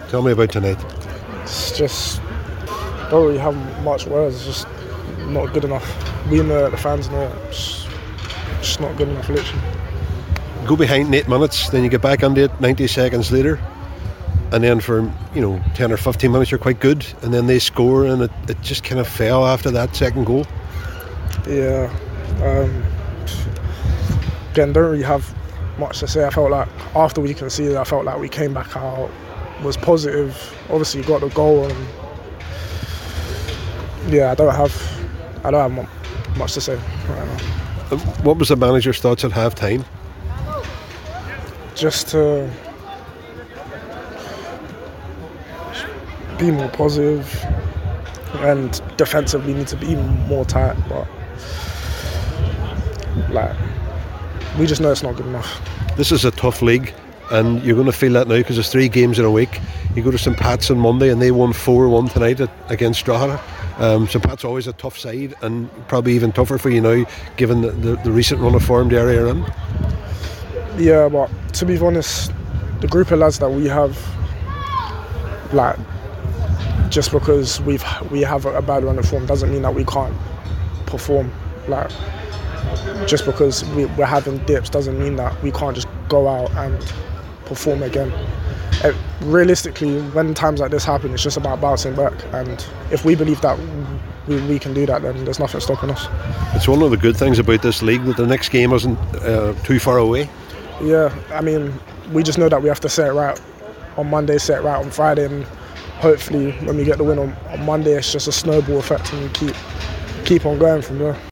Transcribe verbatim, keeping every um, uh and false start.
Tell me about tonight. It's just, don't really have much words. It's just not good enough. We know it, the fans know it. It's just not good enough, literally. Go behind in eight minutes, then you get back under it ninety seconds later, and then for you know ten or fifteen minutes you're quite good, and then they score, and it, it just kind of fell after that second goal. Yeah. Um, again, don't really have much to say. I felt like after we conceded, I felt like we came back out, was positive. Obviously, got the goal, and yeah, I don't have, I don't have much to say right now. What was the manager's thoughts at half time? Just to be more positive, and defensively need to be even more tight, but like we just know it's not good enough. This is a tough league, and you're going to feel that now because there's three games in a week. You go to St Pat's on Monday and they won four one tonight at, against Drogheda. Um, St Pat's always a tough side, and probably even tougher for you now given the, the, the recent run of form the area in. Yeah, but to be honest, the group of lads that we have, like, just because we've we have a bad run of form doesn't mean that we can't perform. Like, just because we, we're having dips doesn't mean that we can't just go out and perform again. It, realistically, when times like this happen, it's just about bouncing back, and if we believe that we, we can do that, then there's nothing stopping us. It's one of the good things about this league that the next game isn't uh, too far away. Yeah, I mean, we just know that we have to set it right on Monday, set it right on Friday, and hopefully when we get the win on, on Monday, it's just a snowball effect and we keep keep on going from there.